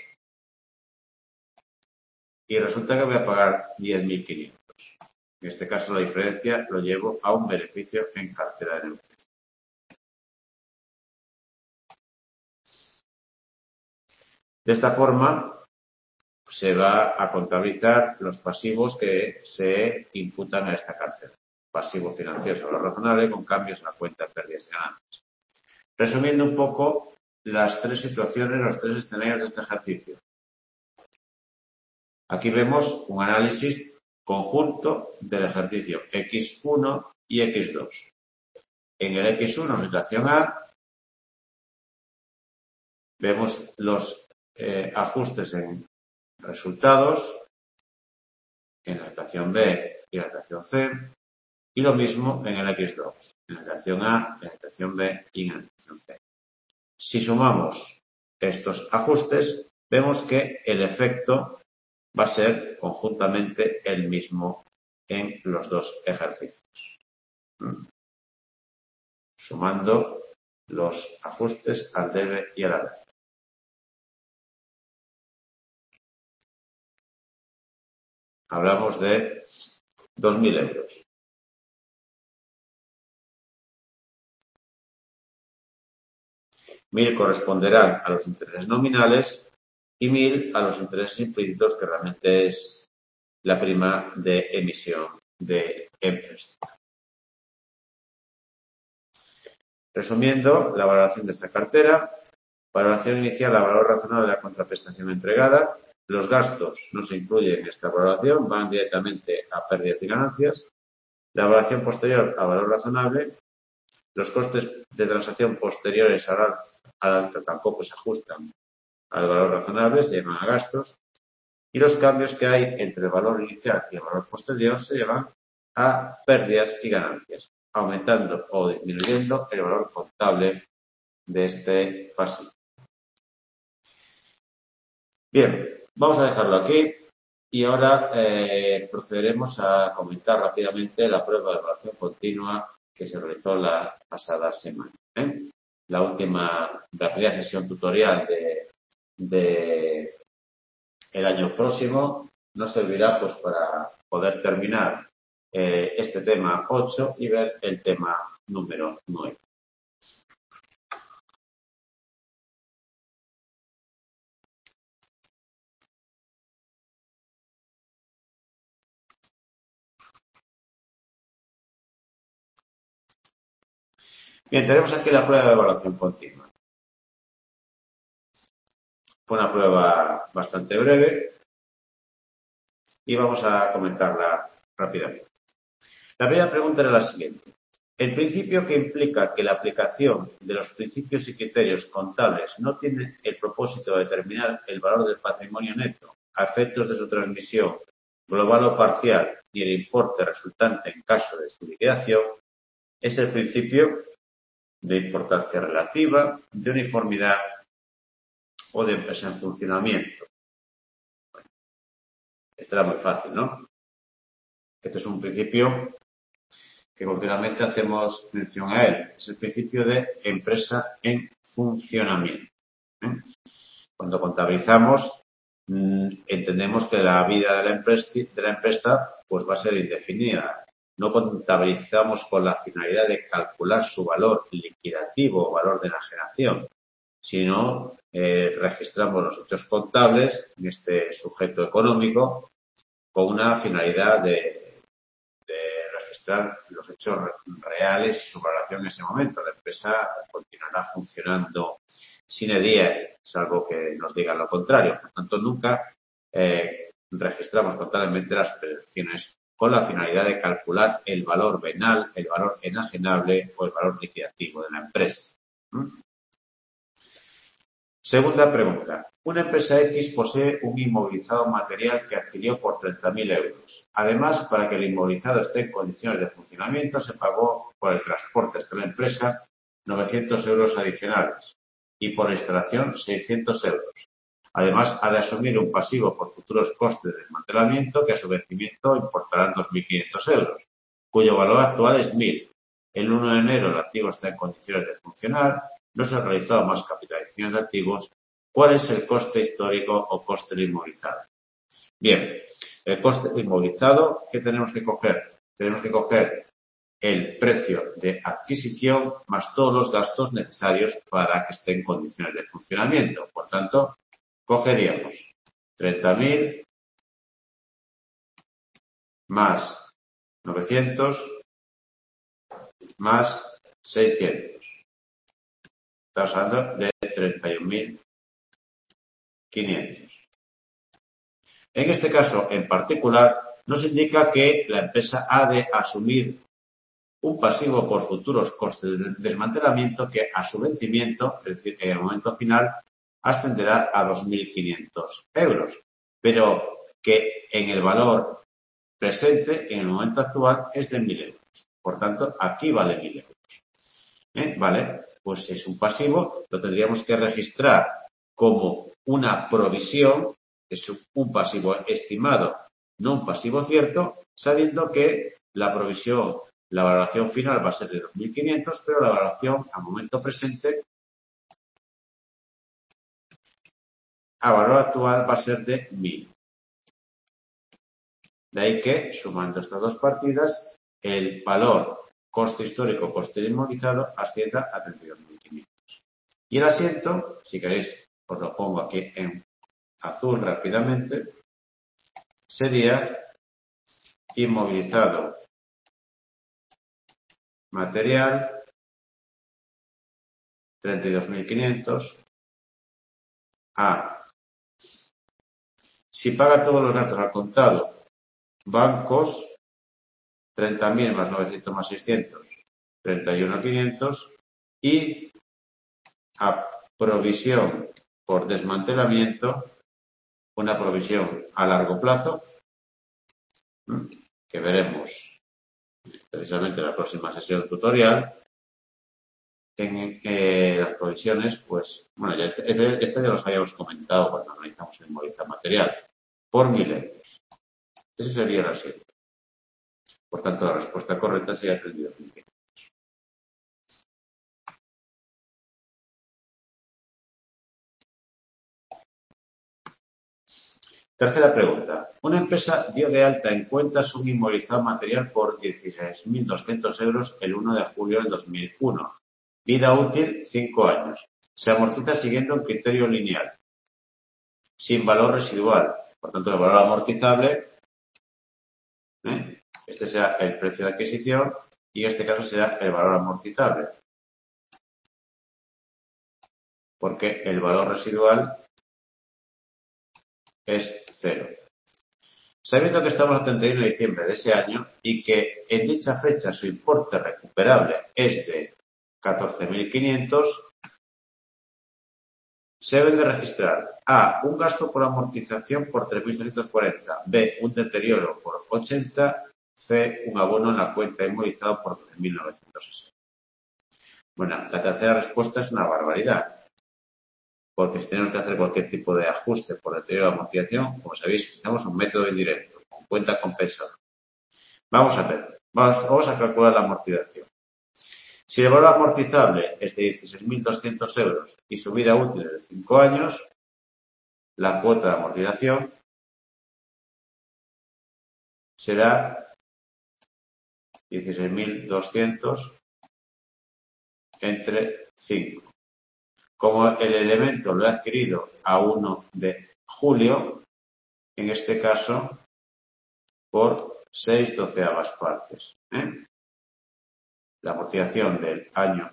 Y resulta que voy a pagar 10.500. En este caso la diferencia lo llevo a un beneficio en cartera de negociación. De esta forma se va a contabilizar los pasivos que se imputan a esta cartera. Pasivo financiero sobre lo razonable con cambios en la cuenta de pérdidas y ganancias. Resumiendo un poco las tres situaciones, los tres escenarios de este ejercicio. Aquí vemos un análisis conjunto del ejercicio X1 y X2. En el X1, situación A, vemos los ajustes en resultados, en la situación B y la situación C, y lo mismo en el X2, en la situación A, en la situación B y en la situación C. Si sumamos estos ajustes, vemos que el efecto va a ser conjuntamente el mismo en los dos ejercicios. Sumando los ajustes al debe y al haber. Hablamos de 2.000 euros. 1.000 corresponderán a los intereses nominales y 1.000 a los intereses implícitos, que realmente es la prima de emisión de empréstito. Resumiendo, la valoración de esta cartera. Valoración inicial a valor razonable de la contraprestación entregada. Los gastos no se incluyen en esta valoración, van directamente a pérdidas y ganancias. La valoración posterior a valor razonable. Los costes de transacción posteriores al alta tampoco se ajustan al valor razonable, se llevan a gastos. Y los cambios que hay entre el valor inicial y el valor posterior se llevan a pérdidas y ganancias, aumentando o disminuyendo el valor contable de este pasivo. Bien, vamos a dejarlo aquí y ahora procederemos a comentar rápidamente la prueba de evaluación continua que se realizó la pasada semana. La primera sesión tutorial de el año próximo nos servirá pues para poder terminar este tema 8 y ver el tema número 9. Bien, tenemos aquí la prueba de evaluación continua. Fue una prueba bastante breve y vamos a comentarla rápidamente. La primera pregunta era la siguiente. El principio que implica que la aplicación de los principios y criterios contables no tiene el propósito de determinar el valor del patrimonio neto a efectos de su transmisión global o parcial y el importe resultante en caso de su liquidación es el principio de importancia relativa, de uniformidad o de empresa en funcionamiento. Bueno, esto era muy fácil, ¿no? Este es un principio que continuamente hacemos mención a él. Es el principio de empresa en funcionamiento. Cuando contabilizamos, entendemos que la vida de la empresa pues va a ser indefinida. No contabilizamos con la finalidad de calcular su valor liquidativo o valor de enajenación, sino registramos los hechos contables en este sujeto económico con una finalidad de registrar los hechos reales y su valoración en ese momento. La empresa continuará funcionando sine die, salvo que nos digan lo contrario. Por tanto, nunca registramos contablemente las operaciones con la finalidad de calcular el valor venal, el valor enajenable o el valor liquidativo de la empresa. Segunda pregunta. Una empresa X posee un inmovilizado material que adquirió por 30.000 euros. Además, para que el inmovilizado esté en condiciones de funcionamiento, se pagó por el transporte hasta la empresa 900 euros adicionales y por la instalación 600 euros. Además, ha de asumir un pasivo por futuros costes de desmantelamiento que a su vencimiento importarán 2.500 euros, cuyo valor actual es 1.000. El 1 de enero el activo está en condiciones de funcionar, no se han realizado más capitalizaciones de activos. ¿Cuál es el coste histórico o coste del inmovilizado? Bien, el coste del inmovilizado, ¿qué tenemos que coger? Tenemos que coger el precio de adquisición más todos los gastos necesarios para que esté en condiciones de funcionamiento. Por tanto, cogeríamos 30.000 más 900 más 600. Estamos hablando de 31.500. En este caso, en particular, nos indica que la empresa ha de asumir un pasivo por futuros costes de desmantelamiento que a su vencimiento, es decir, en el momento final, ascenderá a 2.500 euros, pero que en el valor presente, en el momento actual, es de 1.000 euros. Por tanto, aquí vale 1.000 euros. Vale, pues es un pasivo, lo tendríamos que registrar como una provisión, es un pasivo estimado, no un pasivo cierto, sabiendo que la provisión, la valoración final va a ser de 2.500, pero la valoración a momento presente, a valor actual, va a ser de 1.000. De ahí que, sumando estas dos partidas, el valor coste histórico, coste inmovilizado, ascienda a 32.500. Y el asiento, si queréis, os lo pongo aquí en azul rápidamente, sería inmovilizado material 32.500 a, si paga todos los gastos al contado, bancos 30.000 más 900 más 600, 31.500 y a provisión por desmantelamiento, una provisión a largo plazo, que veremos precisamente en la próxima sesión tutorial. En las provisiones, pues, bueno, ya este ya los habíamos comentado cuando analizamos el inmovilizado material, por 1.000 euros. Ese sería el asiento. Por tanto, la respuesta correcta sería 32.500. Tercera pregunta. Una empresa dio de alta en cuentas un inmovilizado material por 16.200 euros el 1 de julio del 2001. Vida útil, 5 años. Se amortiza siguiendo un criterio lineal, sin valor residual. Por tanto, el valor amortizable, este será el precio de adquisición y en este caso será el valor amortizable. Porque el valor residual es 0. Sabiendo que estamos a 31 de diciembre de ese año y que en dicha fecha su importe recuperable es de 14.500, se deben de registrar A, un gasto por amortización por 3.340, B, un deterioro por 80, C, un abono en la cuenta inmovilizado por 12.960. Bueno, la tercera respuesta es una barbaridad, porque si tenemos que hacer cualquier tipo de ajuste por deterioro de amortización, como sabéis, utilizamos un método indirecto, con cuenta compensadora. Vamos a ver, vamos a calcular la amortización. Si el valor amortizable es de 16.200 euros y su vida útil es de 5 años, la cuota de amortización será 16.200 entre 5. Como el elemento lo he adquirido a 1 de julio, en este caso, por 6/12 partes. La amortización del año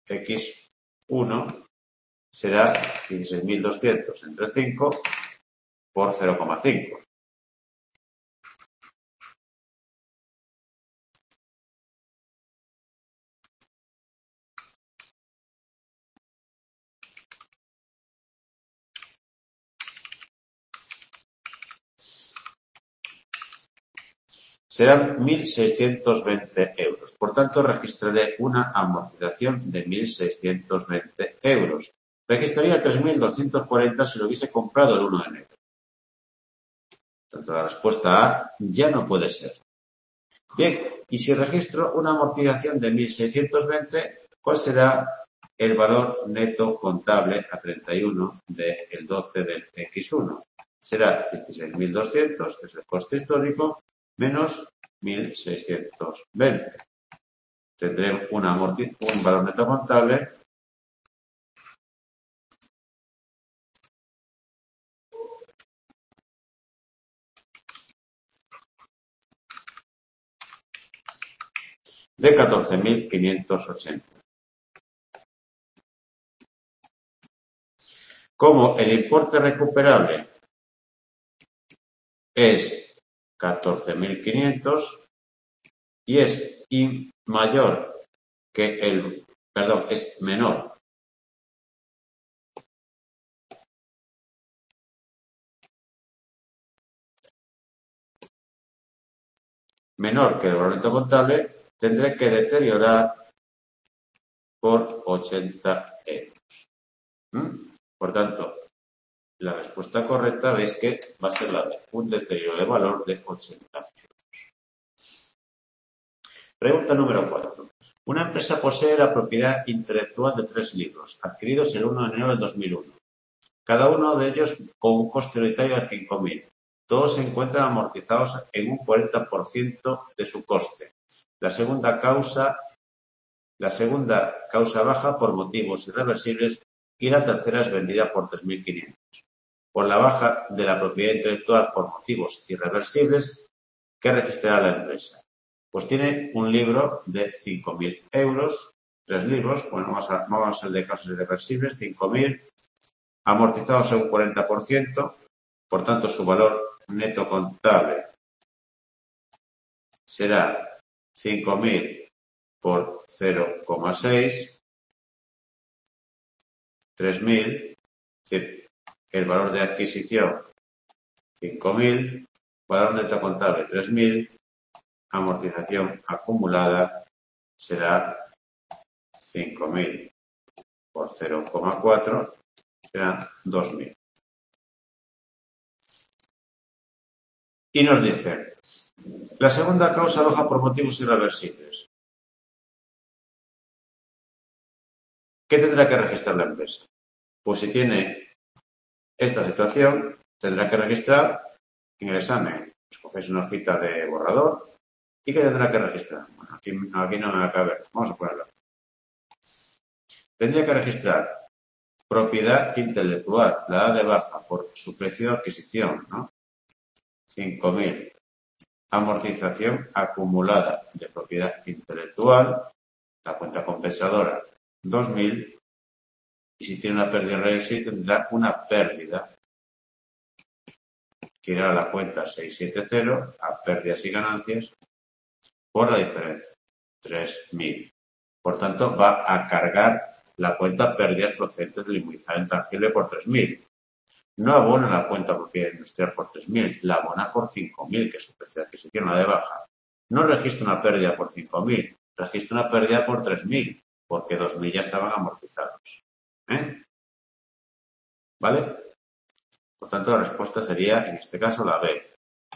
X1 será 16.200 entre 5 por 0,5. serán 1.620 euros. Por tanto, registraré una amortización de 1.620 euros. Registraría 3.240 si lo hubiese comprado el 1 de enero. Por tanto, la respuesta A ya no puede ser. Bien, y si registro una amortización de 1.620, ¿cuál será el valor neto contable a 31 del 12 del X1? Será 16.200, que es el coste histórico, menos 1.620. Tendré un valor neto contable de 14.580. Como el importe recuperable es 14.500 y es menor que el valor neto contable, tendré que deteriorar por 80 euros. Por tanto, la respuesta correcta veis que va a ser la de un deterioro de valor de 80 euros. Pregunta número 4. Una empresa posee la propiedad intelectual de 3 libros, adquiridos el 1 de enero del 2001. Cada uno de ellos con un coste unitario de 5.000. Todos se encuentran amortizados en un 40% de su coste. La segunda causa baja por motivos irreversibles y la tercera es vendida por 3.500. Por la baja de la propiedad intelectual por motivos irreversibles, ¿qué registrará la empresa? Pues tiene un libro de 5.000 euros, 3 libros, bueno, vamos al de casos irreversibles, 5.000, amortizados en un 40%, por tanto su valor neto contable será 5.000 por 0,6, 3.000, es decir, el valor de adquisición 5.000, valor neto contable 3.000, amortización acumulada será 5.000 por 0,4, serán 2.000. Y nos dice, la segunda causa baja por motivos irreversibles. ¿Qué tendrá que registrar la empresa? Pues si tiene esta situación, tendrá que registrar en el examen. Escogéis una hojita de borrador. ¿Y qué tendrá que registrar? Bueno, aquí no me va a caber. Vamos a ponerlo. Tendría que registrar propiedad intelectual, la da de baja por su precio de adquisición, ¿no? 5.000. Amortización acumulada de propiedad intelectual, la cuenta compensadora 2.000, y si tiene una pérdida reversible tendrá una pérdida que irá a la cuenta 670 a pérdidas y ganancias por la diferencia, 3.000. Por tanto, va a cargar la cuenta pérdidas procedentes del inmovilizado intangible por 3.000. No abona la cuenta propiedad industrial por 3.000, la abona por 5.000, que es su precio de adquisición, la de baja. No registra una pérdida por 5.000, registra una pérdida por 3.000, porque 2.000 ya estaban amortizados. ¿Vale? Por tanto, la respuesta sería, en este caso, la B.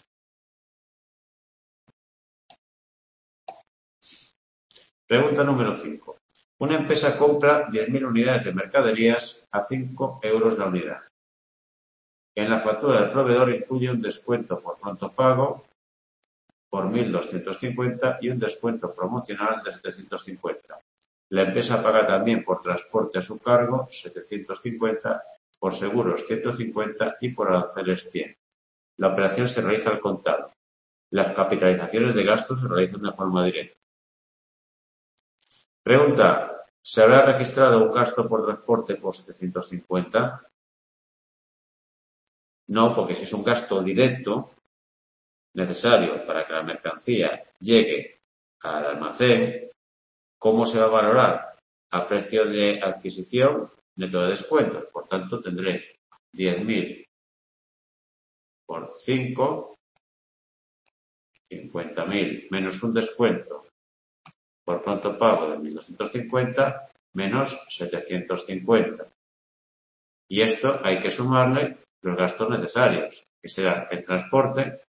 Pregunta número 5. Una empresa compra 10.000 unidades de mercaderías a 5 euros la unidad. En la factura del proveedor incluye un descuento por pronto pago por 1.250 y un descuento promocional de 750. La empresa paga también por transporte a su cargo 750, por seguros 150 y por aranceles 100. La operación se realiza al contado. Las capitalizaciones de gastos se realizan de forma directa. Pregunta, ¿se habrá registrado un gasto por transporte por 750? No, porque si es un gasto directo necesario para que la mercancía llegue al almacén, ¿cómo se va a valorar? A precio de adquisición neto de descuento. Por tanto, tendré 10.000 por 5 50.000 menos un descuento por pronto pago de 1.250 menos 750. Y esto hay que sumarle los gastos necesarios, que serán el transporte,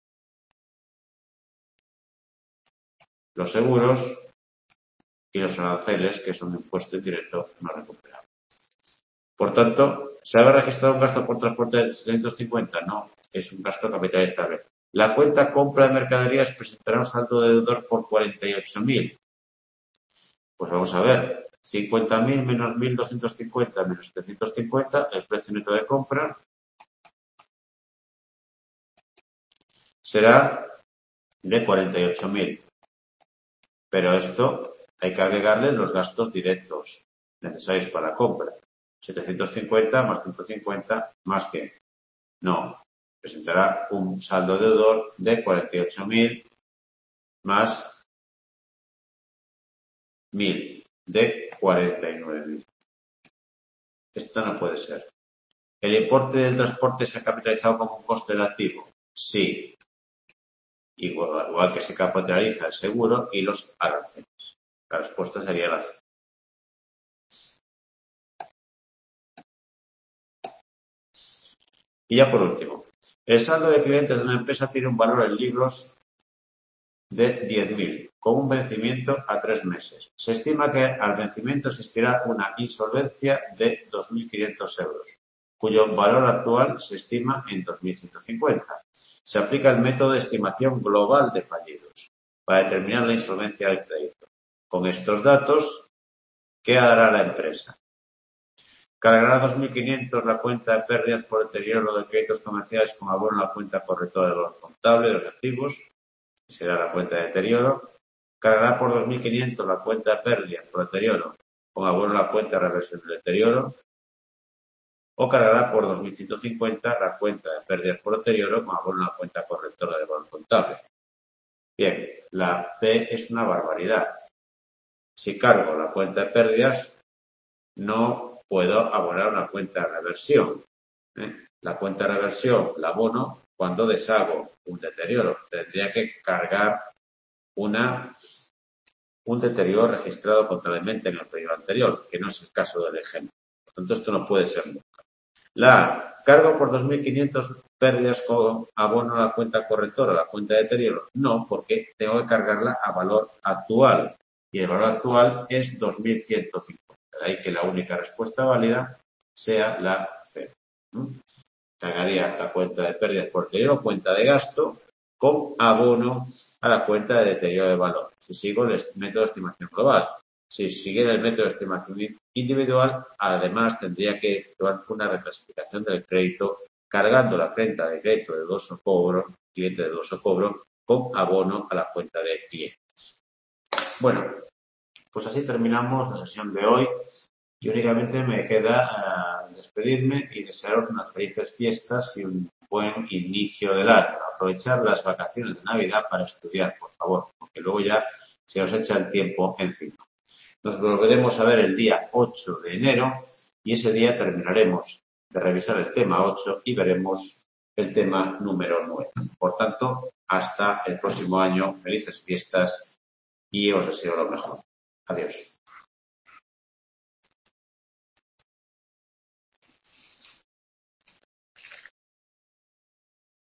los seguros y los aranceles, que son impuesto indirecto no recuperable. Por tanto, ¿se ha registrado un gasto por transporte de 750? No, es un gasto capitalizable. La cuenta compra de mercaderías presentará un saldo deudor por 48.000. Pues vamos a ver, 50.000 menos 1.250 menos 750, el precio neto de compra será de 48.000. Pero esto hay que agregarle los gastos directos necesarios para la compra. 750 más 150 más que. No, presentará un saldo deudor de 48.000 más 1.000 de 49.000. Esto no puede ser. ¿El importe del transporte se ha capitalizado como un coste del activo? Sí. Igual que se capitaliza el seguro y los aranceles. La respuesta sería la C. Y ya por último, el saldo de clientes de una empresa tiene un valor en libros de 10.000, con un vencimiento a 3 meses. Se estima que al vencimiento existirá una insolvencia de 2.500 euros, cuyo valor actual se estima en 2.150. Se aplica el método de estimación global de fallidos para determinar la insolvencia del crédito. Con estos datos, ¿qué hará la empresa? Cargará 2.500 la cuenta de pérdidas por deterioro de créditos comerciales con abono a la cuenta correctora de valor contable de los activos, que será la cuenta de deterioro. Cargará por 2.500 la cuenta de pérdidas por deterioro con abono a la cuenta de reversión del deterioro. O cargará por 2.150 la cuenta de pérdidas por deterioro con abono a la cuenta correctora de valor contable. Bien, la C es una barbaridad. Si cargo la cuenta de pérdidas, no puedo abonar una cuenta de reversión. La cuenta de reversión la abono cuando deshago un deterioro. Tendría que cargar un deterioro registrado contablemente en el periodo anterior, que no es el caso del ejemplo. Por tanto, esto no puede ser nunca. La cargo por 2.500 pérdidas con abono a la cuenta correctora, la cuenta de deterioro. No, porque tengo que cargarla a valor actual. Y el valor actual es 2.150. De ahí que la única respuesta válida sea la C. Cargaría la cuenta de pérdidas por deterioro, cuenta de gasto, con abono a la cuenta de deterioro de valor. Si sigo el método de estimación global. Si siguiera el método de estimación individual, además tendría que efectuar una reclasificación del crédito cargando la cuenta de crédito de dudoso cobro, cliente de dudoso cobro, con abono a la cuenta de clientes. Bueno, pues así terminamos la sesión de hoy y únicamente me queda despedirme y desearos unas felices fiestas y un buen inicio del año. Aprovechar las vacaciones de Navidad para estudiar, por favor, porque luego ya se os echa el tiempo encima. Nos volveremos a ver el día 8 de enero y ese día terminaremos de revisar el tema 8 y veremos el tema número 9. Por tanto, hasta el próximo año, felices fiestas y os deseo lo mejor. Adiós.